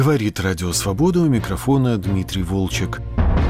Говорит Радио Свобода, у микрофона Дмитрий Волчек.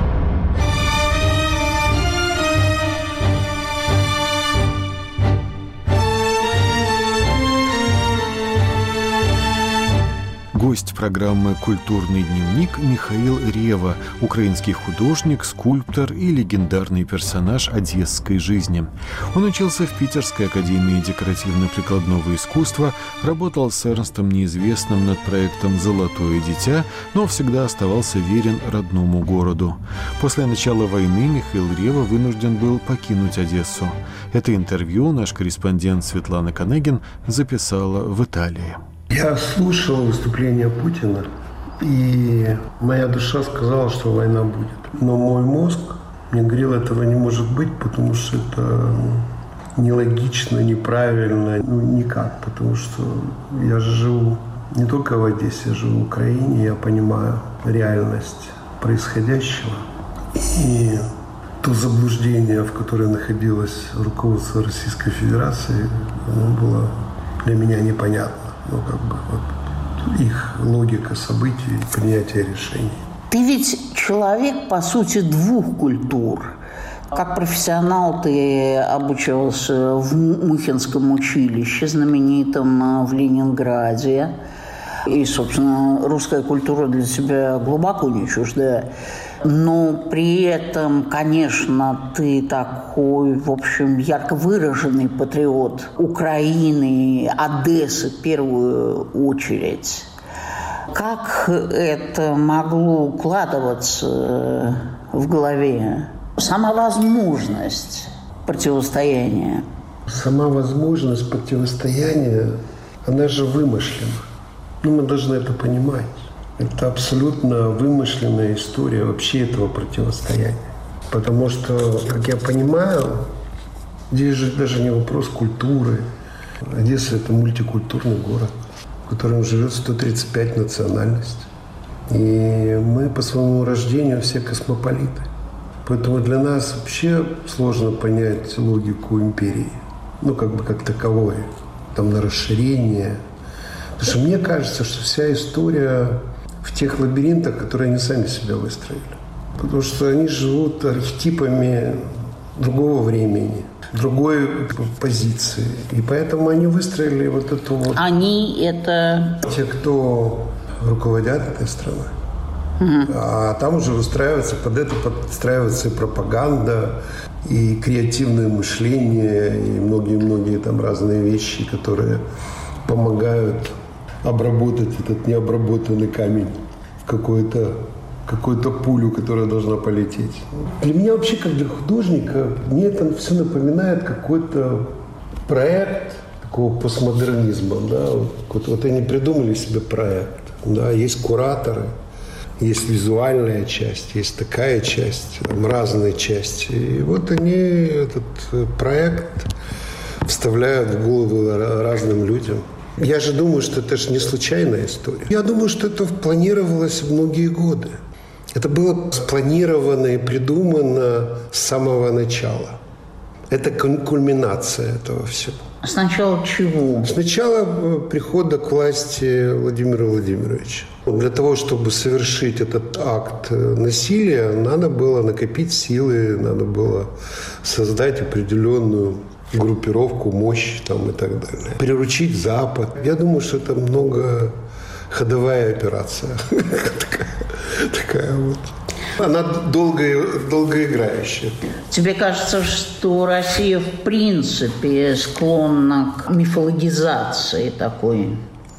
Гость программы «Культурный дневник» Михаил Рева, украинский художник, скульптор и легендарный персонаж одесской жизни. Он учился в Питерской академии декоративно-прикладного искусства, работал с Эрнстом Неизвестным над проектом «Золотое дитя», но всегда оставался верен родному городу. После начала войны Михаил Рева вынужден был покинуть Одессу. Это интервью наш корреспондент Светлана Конегин записала в Италии. Я слушал выступление Путина, и моя душа сказала, что война будет. Но мой мозг мне говорил, этого не может быть, потому что это нелогично, неправильно, никак. Потому что я же живу не только в Одессе, я живу в Украине, я понимаю реальность происходящего. И то заблуждение, в которое находилось руководство Российской Федерации, оно было для меня непонятно. Их логика событий, принятия решений. Ты ведь человек, по сути, двух культур. Как профессионал ты обучался в Мухинском училище, знаменитом в Ленинграде. И, собственно, русская культура для тебя глубоко не чуждая. Но при этом, конечно, ты такой, в общем, ярко выраженный патриот Украины, Одессы в первую очередь. Как это могло укладываться в голове? Сама возможность противостояния. Сама возможность противостояния, она же вымышлена. Мы должны это понимать. Это абсолютно вымышленная история вообще этого противостояния. Потому что, как я понимаю, здесь же даже не вопрос культуры. Одесса – это мультикультурный город, в котором живет 135 национальностей. И мы по своему рождению все космополиты. Поэтому для нас вообще сложно понять логику империи. Как таковой. Там на расширение. Потому что мне кажется, что вся история в тех лабиринтах, которые они сами себя выстроили. Потому что они живут архетипами другого времени, другой позиции. И поэтому они выстроили вот эту вот... Они это... Те, кто руководят этой страной. А там уже под это подстраивается и пропаганда, и креативное мышление, и многие-многие там разные вещи, которые помогают обработать этот необработанный камень в какую-то пулю, которая должна полететь. Для меня вообще, как для художника, мне это все напоминает какой-то проект такого постмодернизма. Да? Вот они придумали себе проект. Да? Есть кураторы, есть визуальная часть, есть такая часть, там разные части. И вот они этот проект вставляют в голову разным людям. Я же думаю, что это же не случайная история. Я думаю, что это планировалось многие годы. Это было спланировано и придумано с самого начала. Это кульминация этого всего. Сначала чего? Сначала прихода к власти Владимира Владимировича. Для того, чтобы совершить этот акт насилия, надо было накопить силы, надо было создать определенную группировку, мощь там, и так далее. Приручить Запад. Я думаю, что это многоходовая операция. Такая вот. Она долгоиграющая. Тебе кажется, что Россия в принципе склонна к мифологизации такой?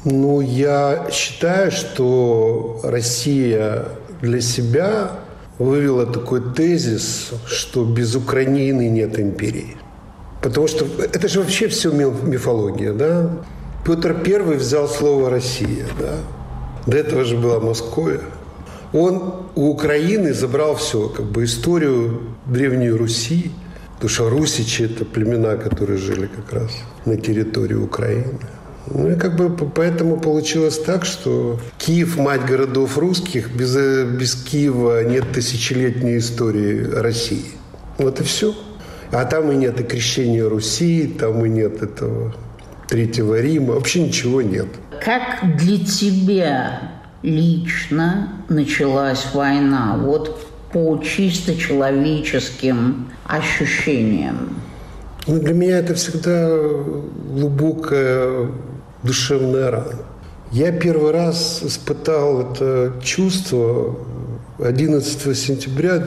Я считаю, что Россия для себя вывела такой тезис, что без Украины нет империи. Потому что это же вообще все мифология, да? Петр I взял слово «Россия», да? До этого же была Московия. Он у Украины забрал все, историю Древней Руси, потому что русичи – это племена, которые жили как раз на территории Украины. И поэтому получилось так, что Киев – мать городов русских, без Киева нет тысячелетней истории России. Вот и все. А там и нет и крещения Руси, там и нет этого Третьего Рима, вообще ничего нет. Как для тебя лично началась война? Вот по чисто человеческим ощущениям. Для меня это всегда глубокая душевная рана. Я первый раз испытал это чувство 11 сентября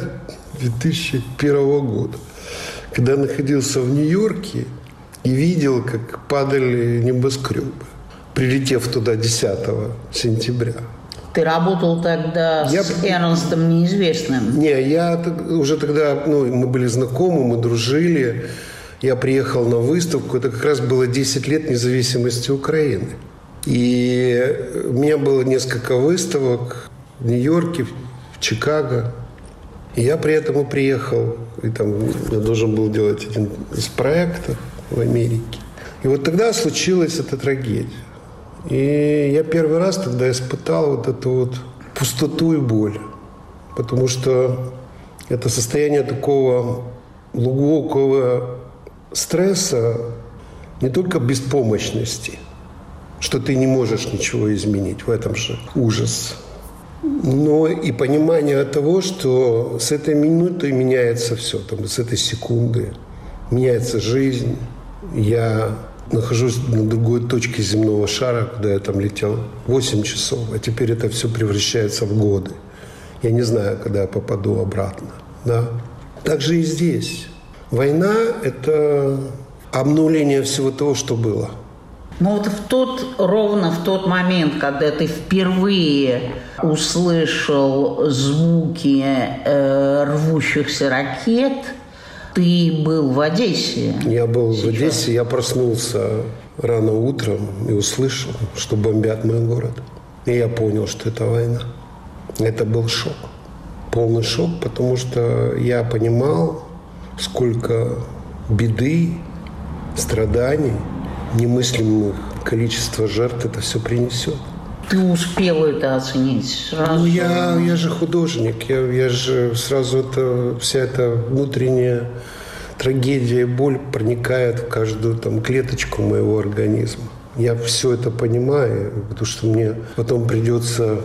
2001 года, когда находился в Нью-Йорке и видел, как падали небоскребы, прилетев туда 10 сентября. Ты работал тогда с Эрнстом Неизвестным? Не, я уже тогда, мы были знакомы, мы дружили. Я приехал на выставку, это как раз было 10 лет независимости Украины. И у меня было несколько выставок в Нью-Йорке, в Чикаго. И я при этом приехал, и там я должен был делать один из проектов в Америке. И вот тогда случилась эта трагедия. И я первый раз тогда испытал вот эту вот пустоту и боль. Потому что это состояние такого глубокого стресса, не только беспомощности, что ты не можешь ничего изменить, в этом же ужас, но и понимание того, что с этой минуты меняется все, там, с этой секунды меняется жизнь. Я нахожусь на другой точке земного шара, куда я там летел 8 часов, а теперь это все превращается в годы. Я не знаю, когда я попаду обратно. Да? Так же и здесь. Война – это обнуление всего того, что было. Ну вот ровно в тот момент, когда ты впервые услышал звуки рвущихся ракет, ты был в Одессе. Я был в Одессе, я проснулся рано утром и услышал, что бомбят мой город. И я понял, что это война. Это был шок. Полный шок, потому что я понимал, сколько беды, страданий, немыслимых количество жертв это все принесет. Ты успел это оценить сразу? Я же художник, я же сразу вся эта внутренняя трагедия и боль проникает в каждую там клеточку моего организма. Я все это понимаю, потому что мне потом придется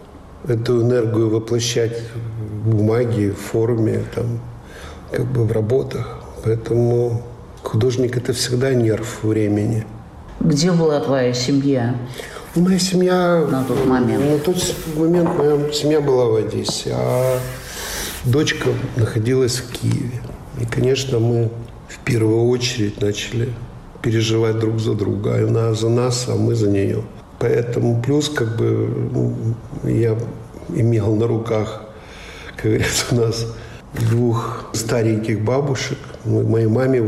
эту энергию воплощать в бумаге, в форме, там, как бы в работах. Поэтому художник – это всегда нерв времени. Где была твоя семья? Моя семья… На тот момент? На тот момент моя семья была в Одессе, а дочка находилась в Киеве. И, конечно, мы в первую очередь начали переживать друг за друга. Она за нас, а мы за нее. Поэтому плюс как бы я имел на руках, как говорят у нас, 2 стареньких бабушек. Моей маме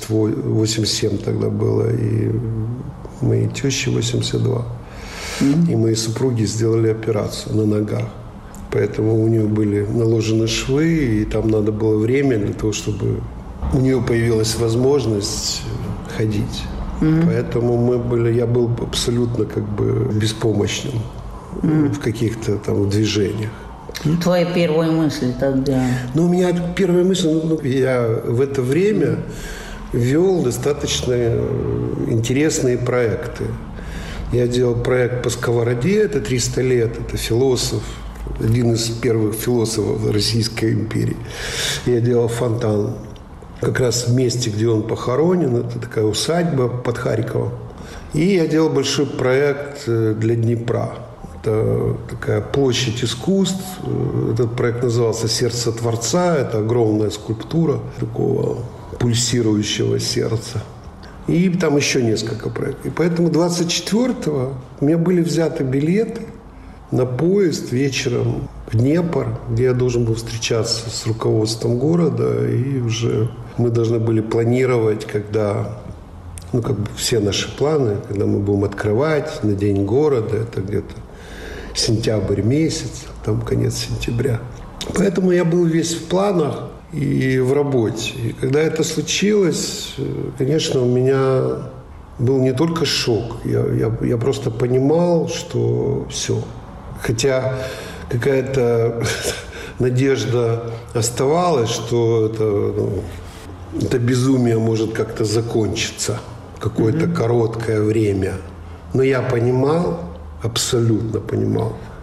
87 тогда было, и моей теще 82. И мои супруги сделали операцию на ногах. Поэтому у нее были наложены швы, и там надо было время для того, чтобы у нее появилась возможность ходить. Поэтому я был абсолютно как бы беспомощным в каких-то там движениях. Твои первые мысли тогда? У меня первая мысль, я в это время вел достаточно интересные проекты. Я делал проект по Сковороде, это 300 лет, это философ, один из первых философов Российской империи. Я делал фонтан как раз в месте, где он похоронен, это такая усадьба под Харьковом. И я делал большой проект для Днепра. Это такая площадь искусств. Этот проект назывался «Сердце Творца». Это огромная скульптура такого пульсирующего сердца. И там еще несколько проектов. И поэтому 24-го у меня были взяты билеты на поезд вечером в Днепр, где я должен был встречаться с руководством города. И уже мы должны были планировать, когда, как бы все наши планы, когда мы будем открывать на День города, это где-то сентябрь месяц, там конец сентября. Поэтому я был весь в планах и в работе. И когда это случилось, конечно, у меня был не только шок, я просто понимал, что все. Хотя какая-то надежда оставалась, что это безумие может как-то закончиться в какое-то короткое время. Но я понимал, абсолютно понимал,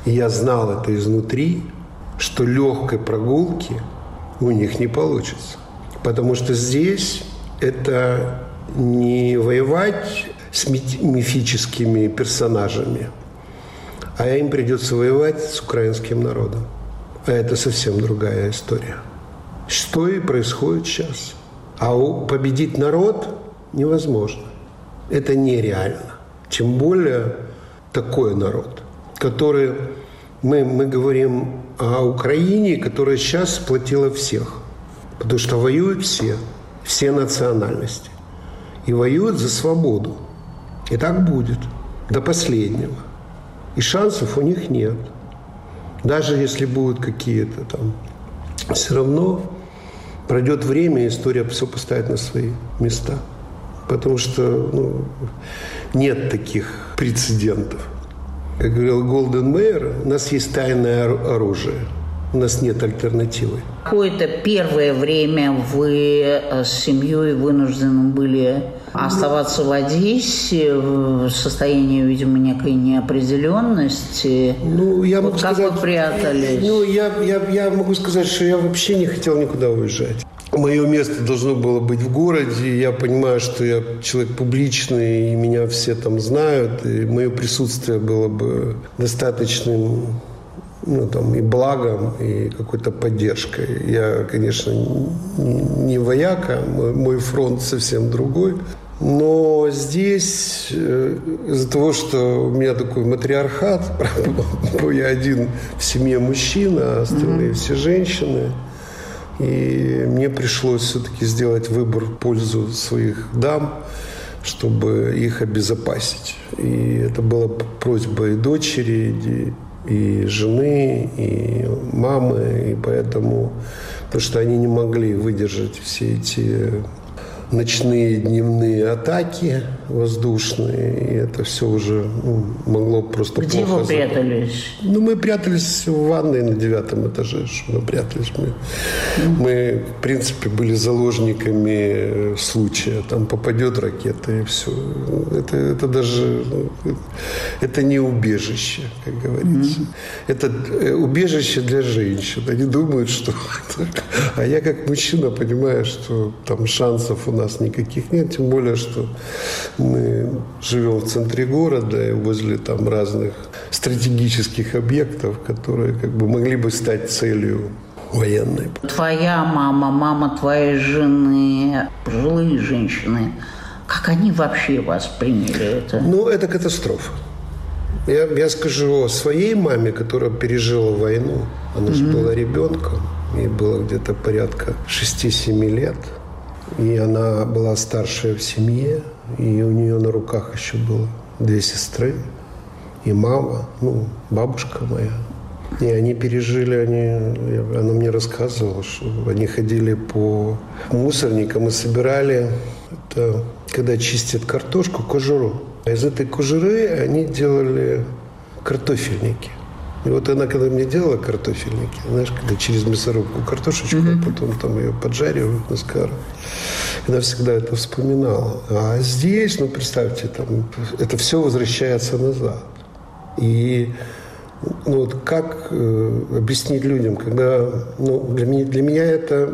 и я знал это изнутри, что легкой прогулки у них не получится. Потому что здесь это не воевать с мифическими персонажами, а им придется воевать с украинским народом. А это совсем другая история. Что и происходит сейчас. А победить народ невозможно. Это нереально. Тем более такой народ, который... Мы говорим о Украине, которая сейчас сплотила всех. Потому что воюют все национальности. И воюют за свободу. И так будет до последнего. И шансов у них нет. Даже если будут какие-то там... Все равно пройдет время, и история все поставит на свои места. Потому что нет таких прецедентов. Как говорил Голден Мейер, у нас есть тайное оружие. У нас нет альтернативы. Какое-то первое время вы с семьей вынуждены были оставаться в Одессе в состоянии, видимо, некой неопределенности. Я могу как сказать, вы прятались? Я могу сказать, что я вообще не хотел никуда уезжать. Мое место должно было быть в городе. Я понимаю, что я человек публичный, и меня все там знают. И мое присутствие было бы достаточным и благом, и какой-то поддержкой. Я, конечно, не вояка, мой фронт совсем другой. Но здесь из-за того, что у меня такой матриархат, я один в семье мужчина, а остальные все женщины. И мне пришлось все-таки сделать выбор в пользу своих дам, чтобы их обезопасить. И это была просьба и дочери, и жены, и мамы. И поэтому, потому что они не могли выдержать все эти ночные, дневные атаки воздушные. И это все уже могло просто Где плохо... вы прятались? Мы прятались в ванной на 9 этаже. Мы прятались. Мы, в принципе, были заложниками случая. Там попадет ракета, и все. Это даже... Это не убежище, как говорится. Это убежище для женщин. Они думают, что... А я, как мужчина, понимаю, что там шансов у нас никаких нет. Тем более, что мы живем в центре города и возле там разных стратегических объектов, которые могли бы стать целью военной. Твоя мама твоей жены, пожилые женщины, как они вообще восприняли это? Это катастрофа. Я скажу о своей маме, которая пережила войну. Она же была ребенком, ей было где-то порядка 6-7 лет. И она была старшая в семье, и у нее на руках еще было 2 сестры, и мама, бабушка моя. И они пережили, она мне рассказывала, что они ходили по мусорникам и собирали, это когда чистят картошку, кожуру. А из этой кожуры они делали картофельники. И вот она, когда мне делала картофельники, знаешь, когда через мясорубку картошечку, а потом там ее поджаривают на сковородке, она всегда это вспоминала. А здесь, представьте, там, это все возвращается назад. И как объяснить людям, когда для меня это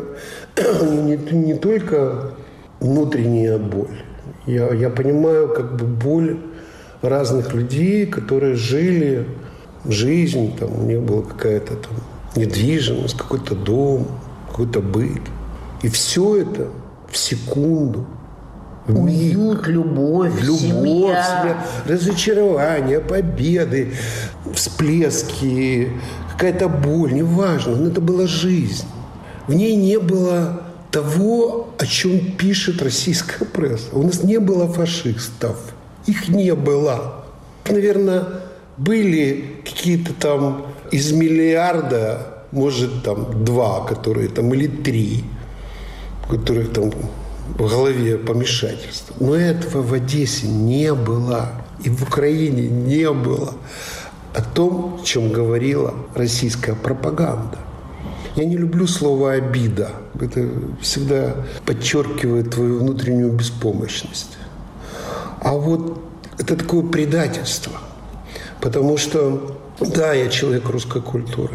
не только внутренняя боль. Я понимаю боль разных людей, которые жили жизнь, там, у них была какая-то там недвижимость, какой-то дом, какой-то быт. И все это в секунду, в миг. Уют, любовь, семья. Разочарование, победы, всплески, какая-то боль, неважно, но это была жизнь. В ней не было того, о чем пишет российская пресса. У нас не было фашистов. Их не было. Наверное, были какие-то там из миллиарда, может, там 2, которые там, или 3, которых там в голове помешательство. Но этого в Одессе не было. И в Украине не было. О том, о чем говорила российская пропаганда. Я не люблю слово «обида». Это всегда подчеркивает твою внутреннюю беспомощность. А вот это такое предательство. Потому что Да, я человек русской культуры.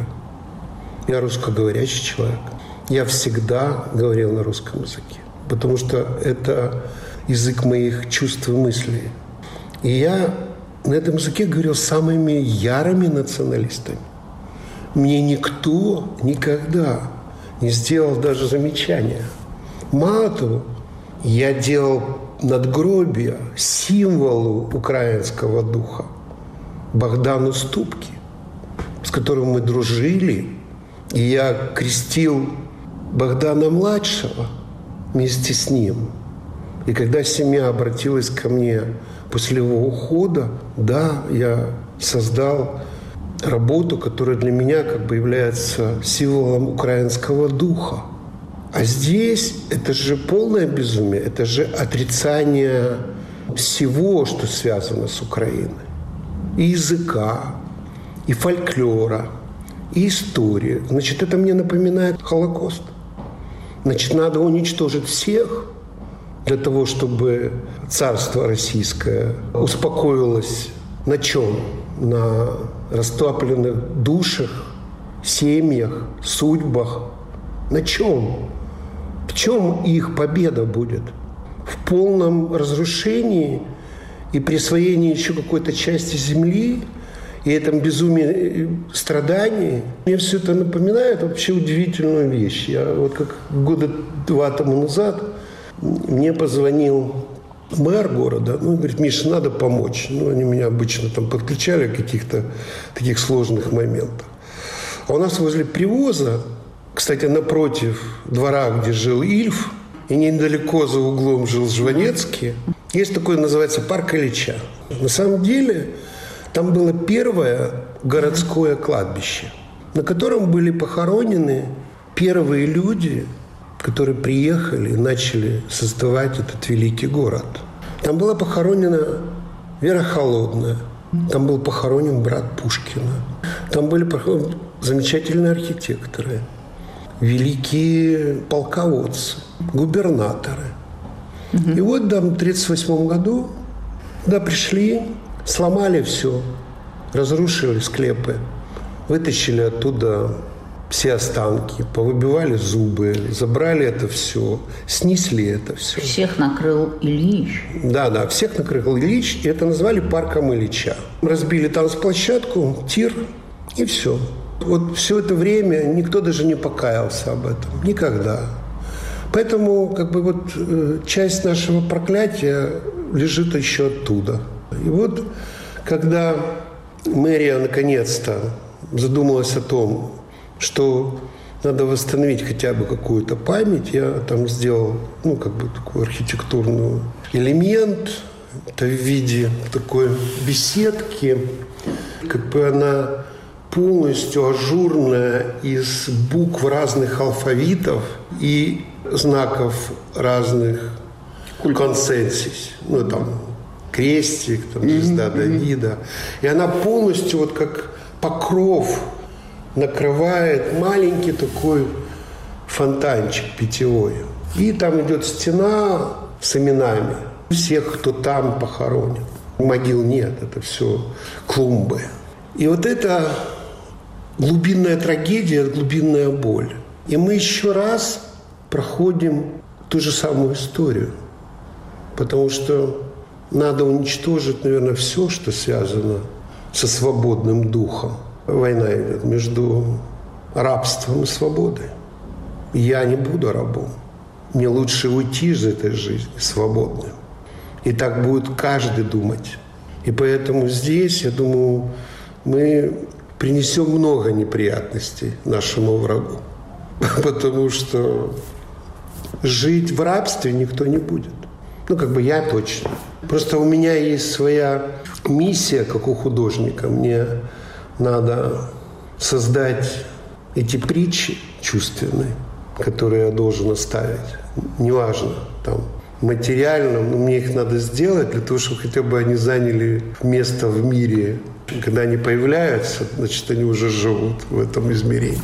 Я русскоговорящий человек. Я всегда говорил на русском языке, потому что это язык моих чувств и мыслей. И я на этом языке говорил с самыми ярыми националистами. Мне никто никогда не сделал даже замечания. Мало того, я делал надгробие символу украинского духа Богдану Ступке, с которым мы дружили. И я крестил Богдана-младшего вместе с ним. И когда семья обратилась ко мне после его ухода, да, я создал работу, которая для меня как бы является символом украинского духа. А здесь это же полное безумие, это же отрицание всего, что связано с Украиной. И языка, и фольклора, и истории. Значит, это мне напоминает Холокост. Значит, надо уничтожить всех для того, чтобы царство российское успокоилось на чем? На растопленных душах, семьях, судьбах. На чем? В чем их победа будет? В полном разрушении и присвоении еще какой-то части земли и этом безумии страданий? Мне все это напоминает вообще удивительную вещь. Я вот как года 2 тому назад мне позвонил мэр города, и говорит: Миша, надо помочь. Они меня обычно там подключали в каких-то таких сложных моментах. А у нас возле привоза, кстати, напротив двора, где жил Ильф, и недалеко за углом жил Жванецкий, есть такой, называется, парк Ильича. На самом деле там было первое городское кладбище, на котором были похоронены первые люди, которые приехали и начали создавать этот великий город. Там была похоронена Вера Холодная, там был похоронен брат Пушкина, там были замечательные архитекторы, великие полководцы, губернаторы. И вот там в 1938 году пришли, сломали все, разрушили склепы, вытащили оттуда все останки, повыбивали зубы, забрали это все, снесли это все. Всех накрыл Ильич. Да, всех накрыл Ильич, и это назвали парком Ильича. Разбили танцплощадку, тир, и все. Вот все это время никто даже не покаялся об этом. Никогда. Поэтому часть нашего проклятия лежит еще оттуда. И вот, когда мэрия наконец-то задумалась о том, что надо восстановить хотя бы какую-то память, я там сделал, такой архитектурный элемент. Это в виде такой беседки. Она полностью ажурная из букв разных алфавитов и знаков разных консенсис. Крестик, звезда Давида. И она полностью как покров накрывает маленький такой фонтанчик питьевой. И там идет стена с именами всех, кто там похоронен. Могил нет, это все клумбы. И вот это глубинная трагедия, глубинная боль. И мы еще раз проходим ту же самую историю. Потому что надо уничтожить, наверное, все, что связано со свободным духом. Война идет между рабством и свободой. Я не буду рабом. Мне лучше уйти из этой жизни свободным. И так будет каждый думать. И поэтому здесь, я думаю, мы принесем много неприятностей нашему врагу. Потому что жить в рабстве никто не будет. Я точно. Просто у меня есть своя миссия, как у художника. Мне надо создать эти притчи чувственные, которые я должен оставить. Неважно, материально, но мне их надо сделать для того, чтобы хотя бы они заняли место в мире. Когда они появляются, значит, они уже живут в этом измерении.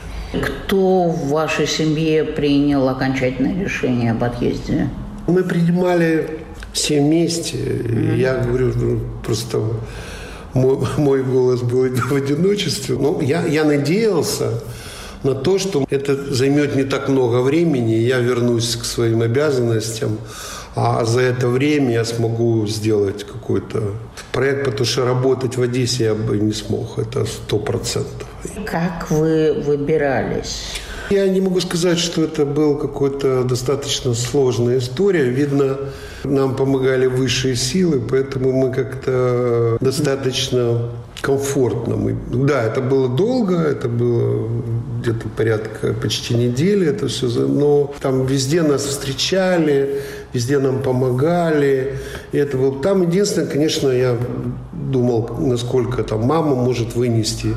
Кто в вашей семье принял окончательное решение об отъезде? Мы принимали все вместе. Я говорю, просто мой голос был в одиночестве. Ну, я надеялся на то, что это займет не так много времени, и я вернусь к своим обязанностям, а за это время я смогу сделать какой-то проект, потому что работать в Одессе я бы не смог, это 100%. Как вы выбирались? Я не могу сказать, что это была какая-то достаточно сложная история. Видно, нам помогали высшие силы, поэтому мы как-то достаточно комфортно. Да, это было долго, это было где-то порядка почти недели, это все, но там везде нас встречали, везде нам помогали. И это было... Там единственное, конечно, я думал, насколько там мама может вынести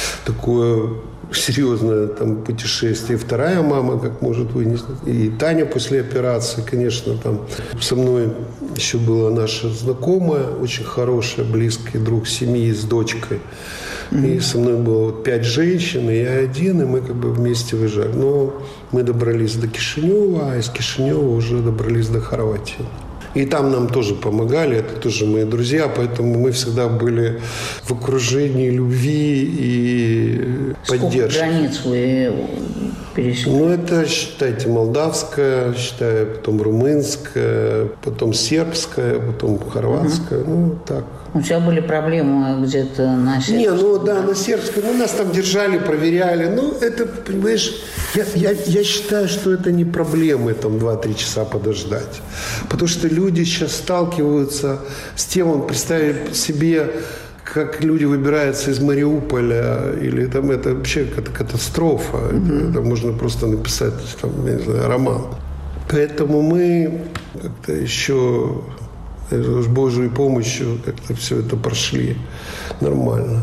такое серьезное там путешествие. Вторая мама как может вынести. И Таня после операции, конечно, там со мной еще была наша знакомая, очень хорошая, близкий друг семьи с дочкой. И со мной было 5 женщин, и я один, и мы как бы вместе выезжали. Но мы добрались до Кишинева, а из Кишинева уже добрались до Хорватии. И там нам тоже помогали, это тоже мои друзья, поэтому мы всегда были в окружении любви и поддержки. Сколько границ вы пересекли? Ну, это, считайте, молдавская, считаю, потом румынская, потом сербская, потом хорватская, ну, так. У тебя были проблемы где-то на сербском? Не, ну да, на сербском. Ну, нас там держали, проверяли. Ну, это, понимаешь, я считаю, что это не проблемы там 2-3 часа подождать. Потому что люди сейчас сталкиваются с тем, он представит себе, как люди выбираются из Мариуполя, или там это вообще катастрофа. Это можно просто написать там, не знаю, роман. Поэтому мы как-то еще... с Божьей помощью как-то все это прошли нормально.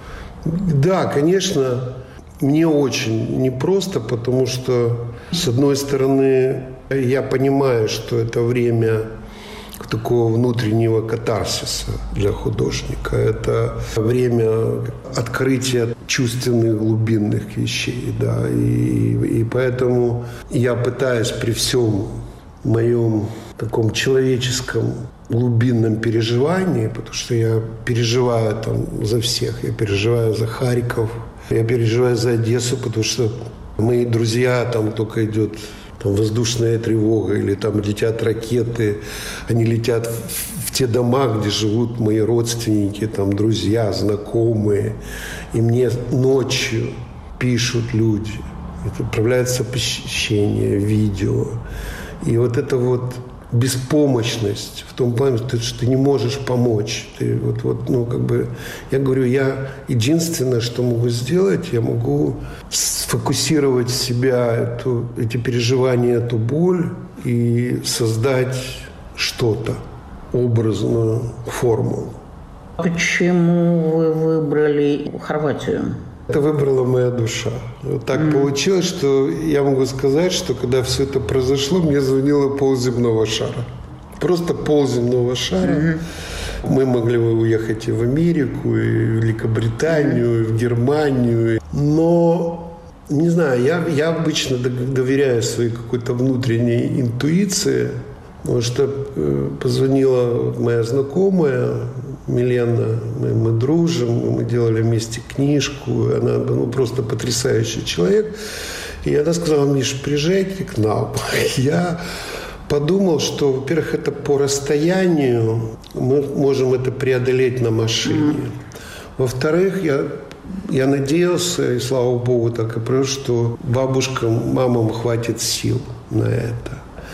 Да, конечно, мне очень непросто, потому что, с одной стороны, я понимаю, что это время такого внутреннего катарсиса для художника. Это время открытия чувственных глубинных вещей. Да. И поэтому я пытаюсь при всем моем таком человеческом глубинном переживании, потому что я переживаю там за всех. Я переживаю за Харьков, я переживаю за Одессу, потому что мои друзья, там только идет там воздушная тревога или там летят ракеты, они летят в те дома, где живут мои родственники, там друзья, знакомые. И мне ночью пишут люди, отправляются сообщения, видео. И вот это вот беспомощность в том плане, что ты не можешь помочь. Ты ну, как бы, я говорю, я единственное, что могу сделать, я могу сфокусировать в себя эти переживания, эту боль и создать что-то, образную форму. Почему вы выбрали Хорватию? Это выбрала моя душа. Вот так получилось, что я могу сказать, что когда все это произошло, мне звонило полземного шара. Просто полземного шара. Мы могли бы уехать и в Америку, и в Великобританию, и в Германию. Но, не знаю, я обычно доверяю своей какой-то внутренней интуиции. Потому что позвонила моя знакомая Милена, мы дружим, мы делали вместе книжку, она просто потрясающий человек. И она сказала: Миш, приезжайте к нам. Я подумал, что, во-первых, это по расстоянию, мы можем это преодолеть на машине. Во-вторых, я надеялся, и слава богу так и произошло, что бабушкам, мамам хватит сил на это.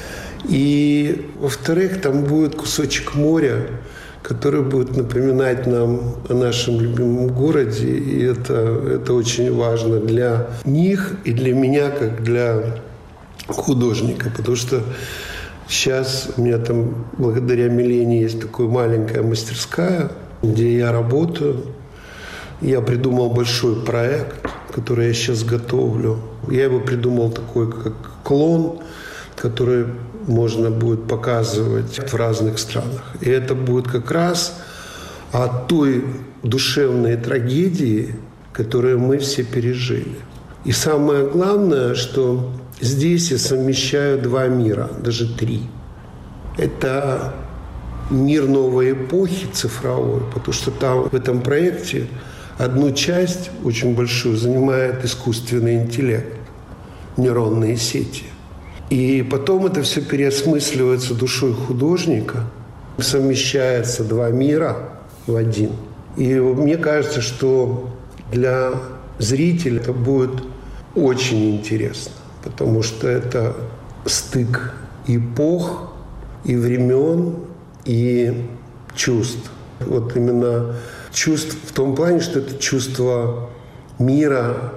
И, во-вторых, там будет кусочек моря, который будет напоминать нам о нашем любимом городе. И это очень важно для них и для меня, как для художника. Потому что сейчас у меня там, благодаря Милене, есть такая маленькая мастерская, где я работаю. Я придумал большой проект, который я сейчас готовлю. Я его придумал такой, как клон, который можно будет показывать в разных странах. И это будет как раз от той душевной трагедии, которую мы все пережили. И самое главное, что здесь я совмещаю 2 мира, даже 3. Это мир новой эпохи цифровой, потому что там в этом проекте одну часть очень большую занимает искусственный интеллект, нейронные сети. И потом это все переосмысливается душой художника, совмещается два мира в один. И мне кажется, что для зрителя это будет очень интересно, потому что это стык эпох, и времен, и чувств. Вот именно чувств в том плане, что это чувство мира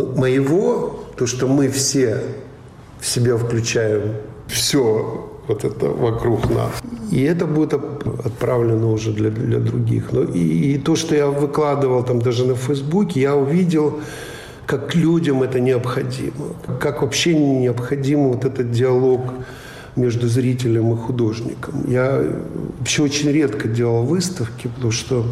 моего, то, что мы все в себя включаем все вот это вокруг нас. И это будет отправлено уже для других. Но и то, что я выкладывал там даже на Фейсбуке, я увидел, как людям это необходимо. Как вообще необходим вот этот диалог между зрителем и художником. Я вообще очень редко делал выставки, потому что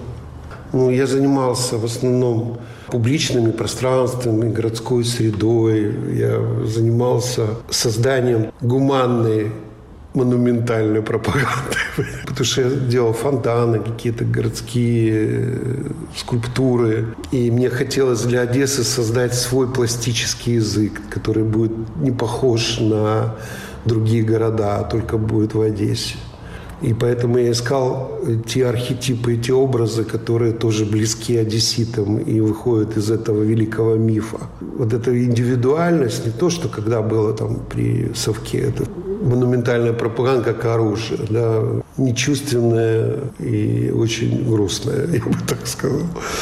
я занимался в основном публичными пространствами, городской средой. Я занимался созданием гуманной монументальной пропаганды. Потому что я делал фонтаны, какие-то городские скульптуры. И мне хотелось для Одессы создать свой пластический язык, который будет не похож на другие города, а только будет в Одессе. И поэтому я искал те архетипы, те образы, которые тоже близки одесситам и выходят из этого великого мифа. Вот эта индивидуальность, не то, что когда было там при Совке, это монументальная пропаганда как оружие, да, нечувственная и очень грустная, я бы так сказал.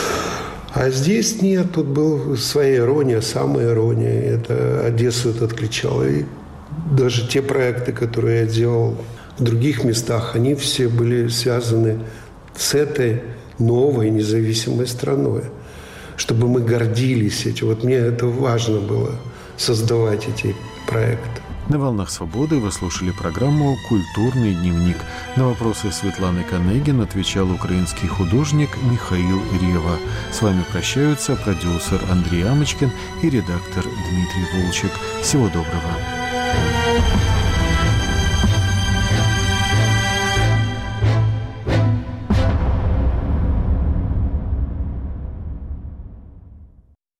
А здесь нет, тут была своя ирония, самая ирония. Это Одессу это отключало. И даже те проекты, которые я делал в других местах, они все были связаны с этой новой независимой страной. Чтобы мы гордились этим. Вот мне это важно было, создавать эти проекты. На «Волнах свободы» вы слушали программу «Культурный дневник». На вопросы Светланы Канегин отвечал украинский художник Михаил Рева. С вами прощаются продюсер Андрей Амочкин и редактор Дмитрий Волчек. Всего доброго.